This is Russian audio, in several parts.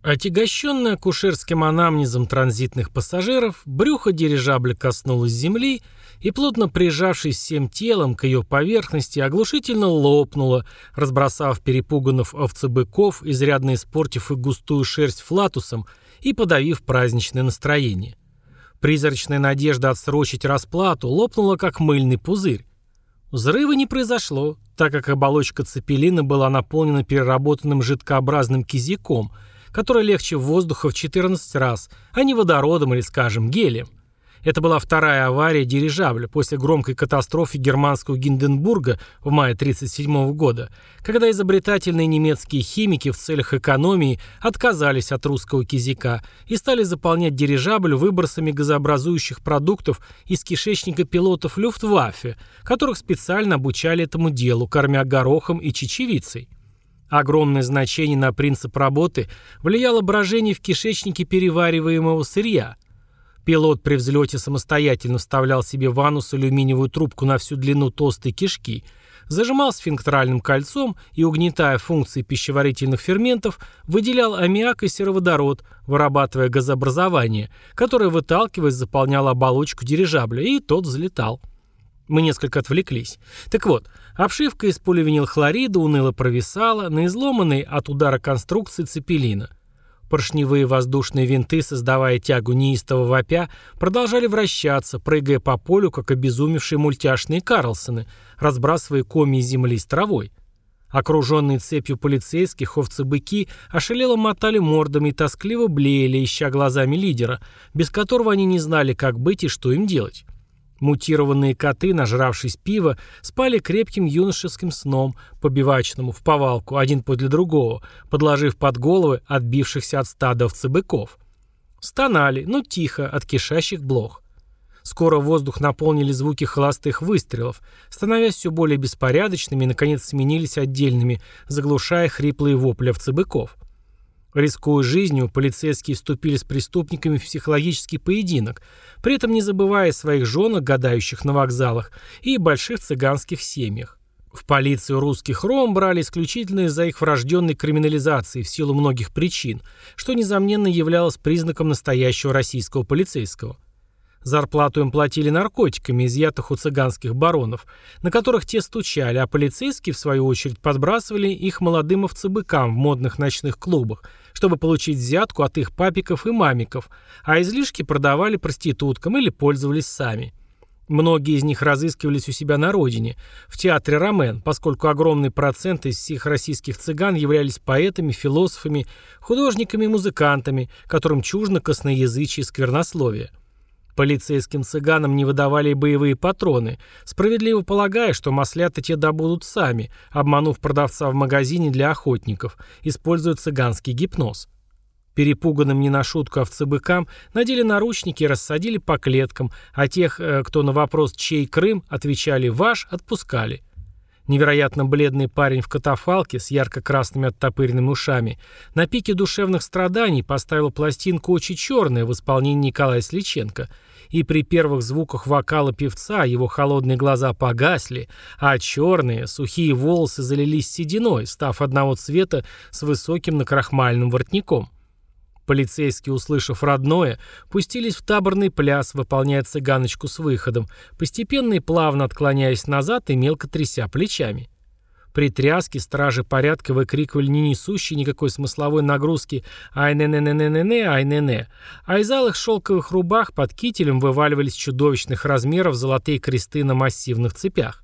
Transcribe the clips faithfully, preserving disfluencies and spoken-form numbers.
Отягощенный акушерским анамнезом транзитных пассажиров, брюхо дирижабля коснулось земли и, плотно прижавшись всем телом к ее поверхности, оглушительно лопнуло, разбросав перепуганных овцебыков, изрядно испортив их густую шерсть флатусом и подавив праздничное настроение. Призрачная надежда отсрочить расплату лопнула, как мыльный пузырь. Взрыва не произошло, так как оболочка цепелина была наполнена переработанным жидкообразным кизиком, который легче воздуха в четырнадцать раз, а не водородом или, скажем, гелием. Это была вторая авария дирижабля после громкой катастрофы германского Гинденбурга в мае тысяча девятьсот тридцать седьмого года, когда изобретательные немецкие химики в целях экономии отказались от русского кизика и стали заполнять дирижабль выбросами газообразующих продуктов из кишечника пилотов Люфтваффе, которых специально обучали этому делу, кормя горохом и чечевицей. Огромное значение на принцип работы влияло брожение в кишечнике перевариваемого сырья. Пилот при взлете самостоятельно вставлял себе в анус алюминиевую трубку на всю длину толстой кишки, зажимал сфинктеральным кольцом и, угнетая функции пищеварительных ферментов, выделял аммиак и сероводород, вырабатывая газообразование, которое, выталкиваясь, заполняло оболочку дирижабля, и тот взлетал. Мы несколько отвлеклись. Так вот, обшивка из поливинилхлорида уныло провисала на изломанной от удара конструкции цепелина. Поршневые воздушные винты, создавая тягу неистового вопя, продолжали вращаться, прыгая по полю, как обезумевшие мультяшные Карлсоны, разбрасывая комья земли с травой. Окруженные цепью полицейских, овцы-быки ошалело мотали мордами и тоскливо блеяли, ища глазами лидера, без которого они не знали, как быть и что им делать. Мутированные коты, нажравшись пива, спали крепким юношеским сном, по-бивачному, в повалку, один подле другого, подложив под головы отбившихся от стада овцебыков. Стонали, но тихо, от кишащих блох. Скоро воздух наполнили звуки холостых выстрелов, становясь все более беспорядочными и, наконец, сменились отдельными, заглушая хриплые вопли овцебыков. Рискуя жизнью, полицейские вступили с преступниками в психологический поединок, при этом не забывая о своих женах, гадающих на вокзалах, и больших цыганских семьях. В полицию русских ром брали исключительно из-за их врожденной криминализации в силу многих причин, что, несомненно, являлось признаком настоящего российского полицейского. Зарплату им платили наркотиками, изъятых у цыганских баронов, на которых те стучали, а полицейские, в свою очередь, подбрасывали их молодым овцебыкам в модных ночных клубах, чтобы получить взятку от их папиков и мамиков, а излишки продавали проституткам или пользовались сами. Многие из них разыскивались у себя на родине, в театре Ромен, поскольку огромный процент из всех российских цыган являлись поэтами, философами, художниками и музыкантами, которым чуждо косноязычие и сквернословие. Полицейским цыганам не выдавали и боевые патроны, справедливо полагая, что маслята те добудут сами, обманув продавца в магазине для охотников, используя цыганский гипноз. Перепуганным не на шутку овцебыкам надели наручники и рассадили по клеткам, а тех, кто на вопрос «чей Крым?» отвечали «ваш», отпускали. Невероятно бледный парень в катафалке с ярко-красными оттопыренными ушами на пике душевных страданий поставил пластинку «Очи черные» в исполнении Николая Сличенко, и при первых звуках вокала певца его холодные глаза погасли, а черные, сухие волосы залились сединой, став одного цвета с высоким накрахмальным воротником. Полицейские, услышав родное, пустились в таборный пляс, выполняя цыганочку с выходом, постепенно и плавно отклоняясь назад и мелко тряся плечами. При тряске стражи порядка выкрикивали не несущие никакой смысловой нагрузки «Ай-не-не-не-не-не, ай-не-не», а из алых шелковых рубах под кителем вываливались чудовищных размеров золотые кресты на массивных цепях.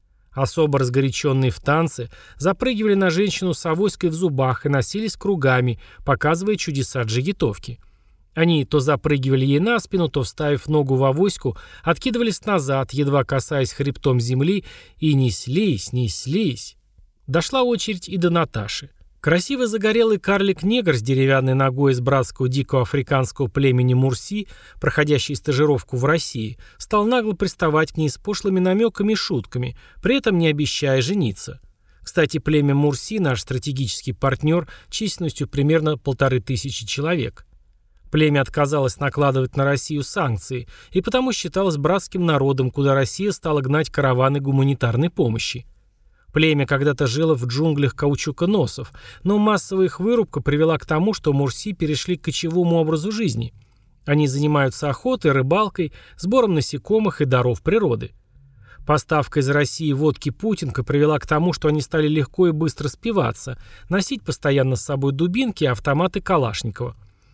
Особо разгоряченные в танце запрыгивали на женщину с авоськой в зубах и носились кругами, показывая чудеса джигитовки. Они то запрыгивали ей на спину, то, вставив ногу в авоську, откидывались назад, едва касаясь хребтом земли, и неслись, неслись. Дошла очередь и до Наташи. Красивый загорелый карлик-негр с деревянной ногой из братского дикого африканского племени Мурси, проходящий стажировку в России, стал нагло приставать к ней с пошлыми намеками и шутками, при этом не обещая жениться. Кстати, племя Мурси, наш стратегический партнер, численностью примерно полторы тысячи человек. Племя отказалось накладывать на Россию санкции и потому считалось братским народом, куда Россия стала гнать караваны гуманитарной помощи. Племя когда-то жило в джунглях каучуконосов, но массовая их вырубка привела к тому, что мурси перешли к кочевому образу жизни. Они занимаются охотой, рыбалкой, сбором насекомых и даров природы. Поставка из России водки «Путинка» привела к тому, что они стали легко и быстро спиваться, носить постоянно с собой дубинки и автоматы Калашникова.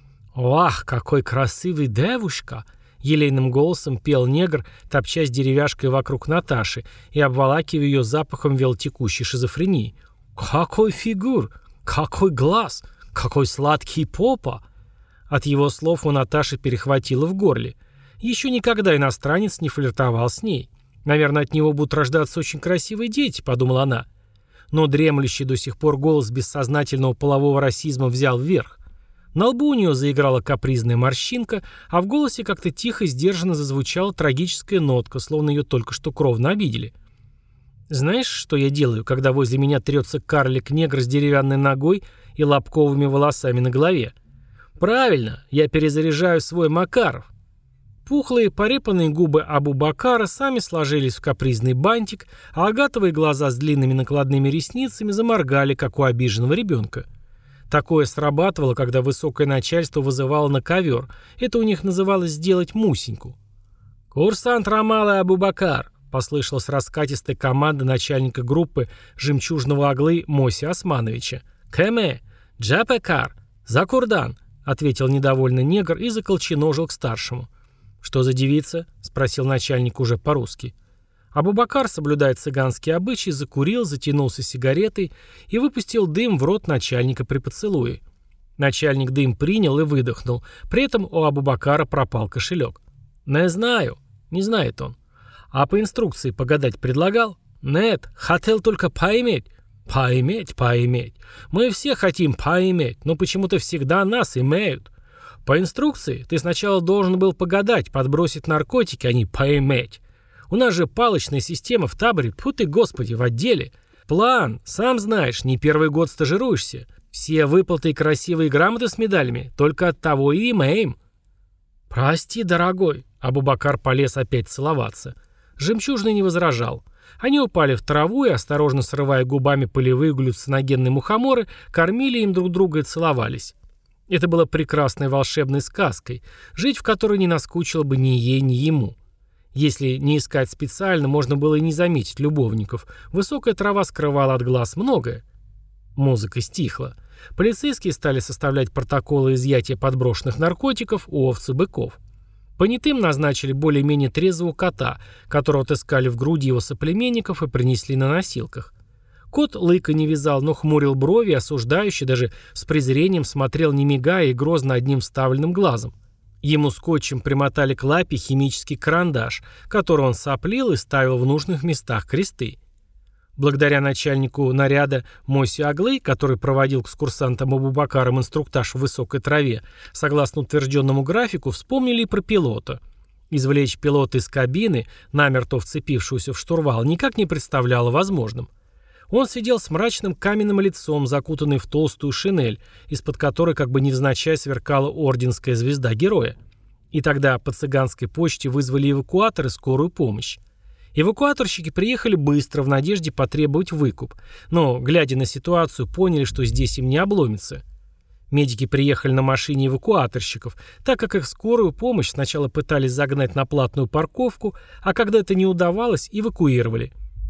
«Ах, какой красивый девушка!» — елейным голосом пел негр, топчась деревяшкой вокруг Наташи и обволакивая ее запахом вялотекущей шизофрении. «Какой фигур! Какой глаз! Какой сладкий попа!» От его слов у Наташи перехватило в горле. Еще никогда иностранец не флиртовал с ней. «Наверное, от него будут рождаться очень красивые дети», — подумала она. Но дремлющий до сих пор голос бессознательного полового расизма взял вверх. На лбу у нее заиграла капризная морщинка, а в голосе как-то тихо и сдержанно зазвучала трагическая нотка, словно ее только что кровно обидели. «Знаешь, что я делаю, когда возле меня трется карлик-негр с деревянной ногой и лобковыми волосами на голове? Правильно, я перезаряжаю свой Макаров». Пухлые, порепанные губы Абу-Бакара сами сложились в капризный бантик, а агатовые глаза с длинными накладными ресницами заморгали, как у обиженного ребенка. Такое срабатывало, когда высокое начальство вызывало на ковер. Это у них называлось «сделать мусеньку». «Курсант Рамала Абу-Бакар», — послышалась раскатистая команда начальника группы «Жемчужного оглы» Моси Османовича. «Кэме! Джапекар! Закурдан!» — ответил недовольный негр и заколченожил к старшему. «Что за девица?» — спросил начальник уже по-русски. Абу-Бакар, соблюдая цыганские обычаи, закурил, затянулся сигаретой и выпустил дым в рот начальника при поцелуе. Начальник дым принял и выдохнул. При этом у Абу-Бакара пропал кошелек. «Не знаю», — не знает он. «А по инструкции погадать предлагал?» «Нет, хотел только поиметь». «Поиметь, поиметь. Мы все хотим поиметь, но почему-то всегда нас имеют. По инструкции ты сначала должен был погадать, подбросить наркотики, а не поиметь. У нас же палочная система в таборе, тьфу ты, господи, в отделе. План, сам знаешь, не первый год стажируешься. Все выплаты и красивые грамоты с медалями только от того и имеем». «Прости, дорогой», — Абу-Бакар полез опять целоваться. Жемчужный не возражал. Они упали в траву и, осторожно срывая губами полевые галлюциногенные мухоморы, кормили им друг друга и целовались. Это было прекрасной волшебной сказкой, жить в которой не наскучило бы ни ей, ни ему. Если не искать специально, можно было и не заметить любовников. Высокая трава скрывала от глаз многое. Музыка стихла. Полицейские стали составлять протоколы изъятия подброшенных наркотиков у овцы быков. Понятым назначили более-менее трезвого кота, которого отыскали в груди его соплеменников и принесли на носилках. Кот лыка не вязал, но хмурил брови, осуждающий, даже с презрением смотрел, не мигая и грозно одним вставленным глазом. Ему скотчем примотали к лапе химический карандаш, который он соплил и ставил в нужных местах кресты. Благодаря начальнику наряда Моси Аглы, который проводил к экскурсантам Абу-Бакарам инструктаж в высокой траве, согласно утвержденному графику, вспомнили и про пилота. Извлечь пилота из кабины, намертво вцепившегося в штурвал, никак не представляло возможным. Он сидел с мрачным каменным лицом, закутанный в толстую шинель, из-под которой как бы невзначай сверкала орденская звезда героя. И тогда по цыганской почте вызвали эвакуатор и скорую помощь. Эвакуаторщики приехали быстро, в надежде потребовать выкуп, но, глядя на ситуацию, поняли, что здесь им не обломится. Медики приехали на машине эвакуаторщиков, так как их скорую помощь сначала пытались загнать на платную парковку, а когда это не удавалось, эвакуировали.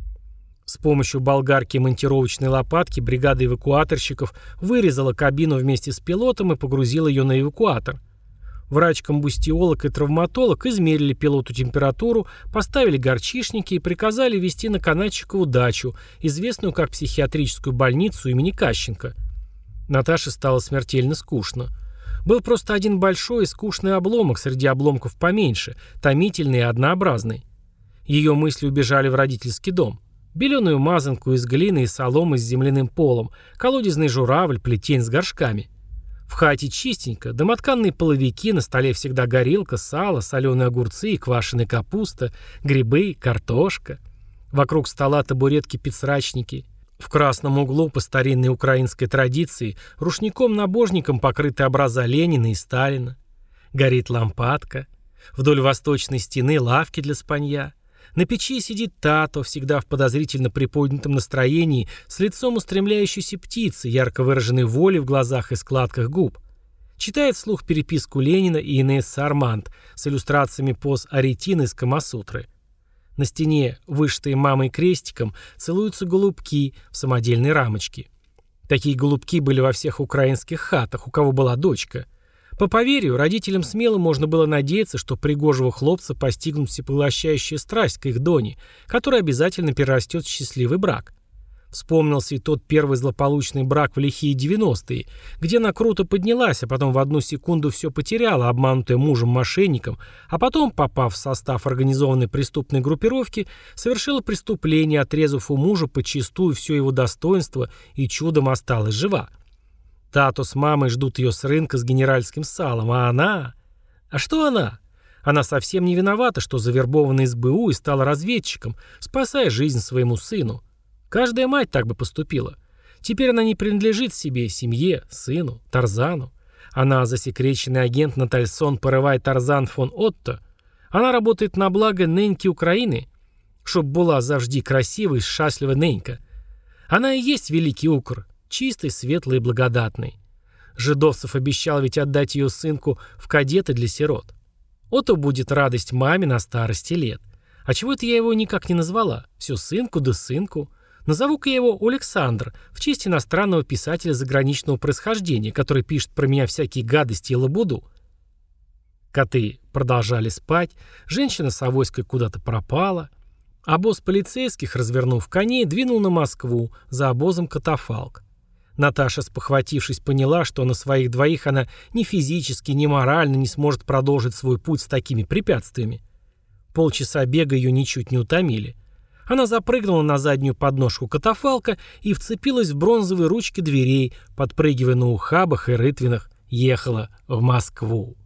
С помощью болгарки и монтировочной лопатки бригада эвакуаторщиков вырезала кабину вместе с пилотом и погрузила ее на эвакуатор. Врач-комбустиолог и травматолог измерили пилоту температуру, поставили горчишники и приказали везти на Канатчикову дачу, известную как психиатрическую больницу имени Кащенко. Наташе стало смертельно скучно. Был просто один большой и скучный обломок среди обломков поменьше, томительный и однообразный. Ее мысли убежали в родительский дом. Беленую мазанку из глины и соломы с земляным полом, колодезный журавль, плетень с горшками. В хате чистенько, домотканные половики, на столе всегда горелка, сало, соленые огурцы и квашеная капуста, грибы, картошка. Вокруг стола табуретки-пицрачники. В красном углу, по старинной украинской традиции, рушником-набожником покрыты образа Ленина и Сталина. Горит лампадка. Вдоль восточной стены лавки для спанья. На печи сидит Тато, всегда в подозрительно приподнятом настроении, с лицом устремляющейся птицы, ярко выраженной воли в глазах и складках губ. Читает вслух переписку Ленина и Инессы Арманд с иллюстрациями поз Аретины из Камасутры. На стене, вышитые мамой крестиком, целуются голубки в самодельной рамочке. Такие голубки были во всех украинских хатах, у кого была дочка. По поверью, родителям смело можно было надеяться, что пригожего хлопца постигнут всепоглощающая страсть к их доне, которая обязательно перерастет в счастливый брак. Вспомнился и тот первый злополучный брак в лихие девяностые, где она круто поднялась, а потом в одну секунду все потеряла, обманутая мужем-мошенником, а потом, попав в состав организованной преступной группировки, совершила преступление, отрезав у мужа подчистую все его достоинство и чудом осталась жива. Тато с мамой ждут ее с рынка с генеральским салом, а она... А что она? Она совсем не виновата, что завербована из БУ и стала разведчиком, спасая жизнь своему сыну. Каждая мать так бы поступила. Теперь она не принадлежит себе, семье, сыну, Тарзану. Она засекреченный агент Натальсон Порывай Тарзан фон Отто. Она работает на благо неньки Украины, чтоб была завжди красивой, счастлива ненька. Она и есть великий укр, чистый, светлый и благодатный. Жидовцев обещал ведь отдать ее сынку в кадеты для сирот. Отто будет радость маме на старости лет. А чего это я его никак не назвала? Все сынку да сынку. Назову-ка я его Александр, в честь иностранного писателя заграничного происхождения, который пишет про меня всякие гадости и лабуду. Коты продолжали спать, женщина с авоськой куда-то пропала, а босс полицейских, развернув коней, двинул на Москву, за обозом катафалк. Наташа, спохватившись, поняла, что на своих двоих она ни физически, ни морально не сможет продолжить свой путь с такими препятствиями. Полчаса бега ее ничуть не утомили. Она запрыгнула на заднюю подножку катафалка и вцепилась в бронзовые ручки дверей, подпрыгивая на ухабах и рытвинах, ехала в Москву.